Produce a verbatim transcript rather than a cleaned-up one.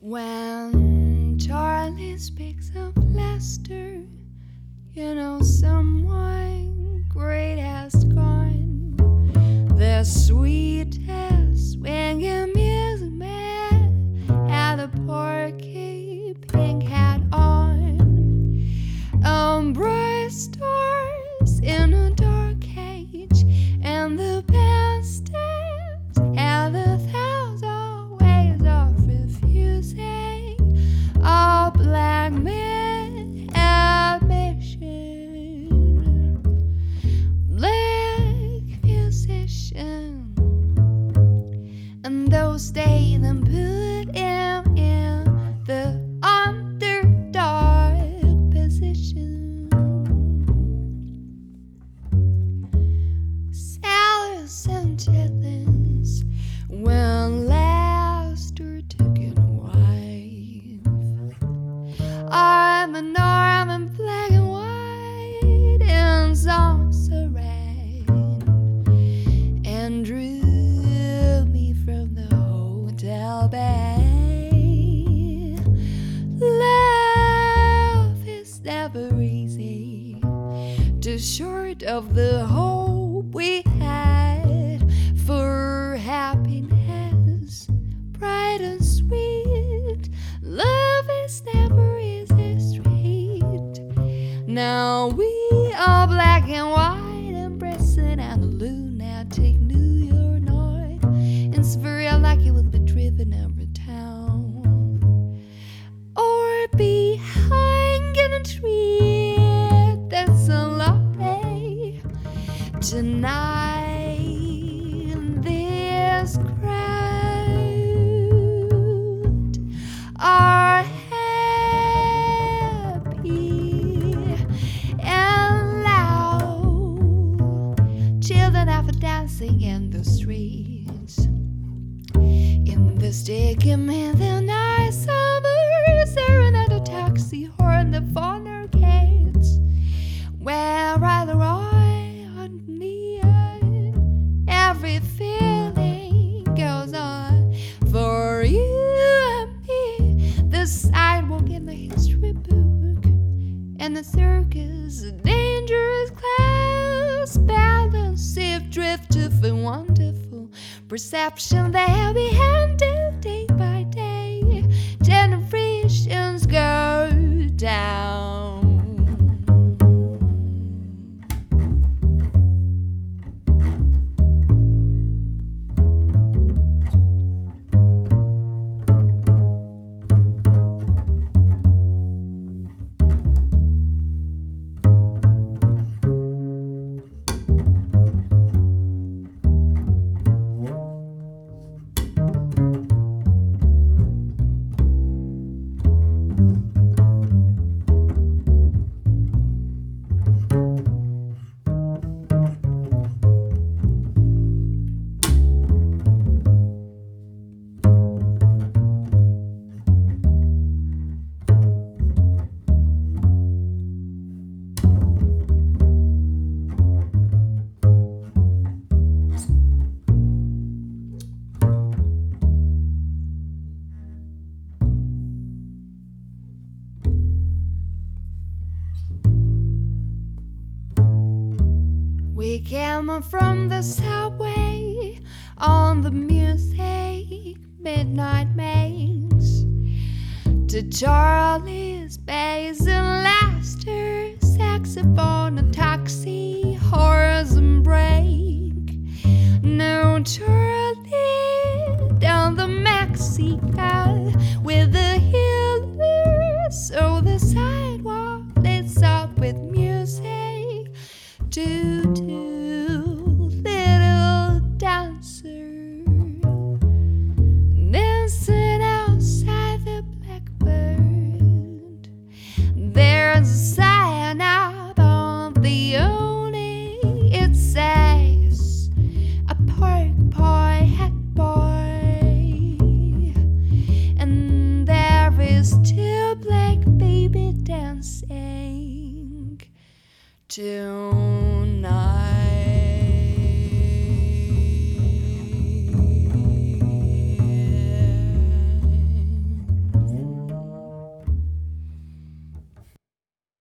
When Charlie speaks of Lester, you know someone great has gone. The sweetest swinging music man had a porky pink hat on. Um, bright stars in a dark cage, and the band stands at a thousand ways of refusing a black man admission. Black musician, and those days then put him in the underdog position. Salaries and chitlins when Lester took it wife. I'm an arm in black and white and salsa rain, and drew me from the hotel bay. Love is never easy, too short of the hope we had for happiness, bright and sweet. Love is never easy street. Now we are black and white, embracing and a lunatic New York night. It's very unlikely we'll be driven out of town, or be hanging a tree that's a lie tonight. This crowd are happy and loud. Children are dancing in the streets, in the sticky midnight summer, staring at a taxi horn, the phone arcades, where either I on neon, every feeling goes on for you and me. The sidewalk in the history book, and the circus, a dangerous class, balance if drifted for wonderful perception that we handle day by day. Generations go down. We came from the subway on the music midnight makes, to Charlie's bass and Lester, saxophone and taxi, horse and brake. No Charlie down the Mexico with the healers, so the sidewalk lights up with music. Two, two little dancers dancing outside the Blackbird. There's a sign out on the awning. It says, a pork pie hat boy. And there is two black baby dancing tonight.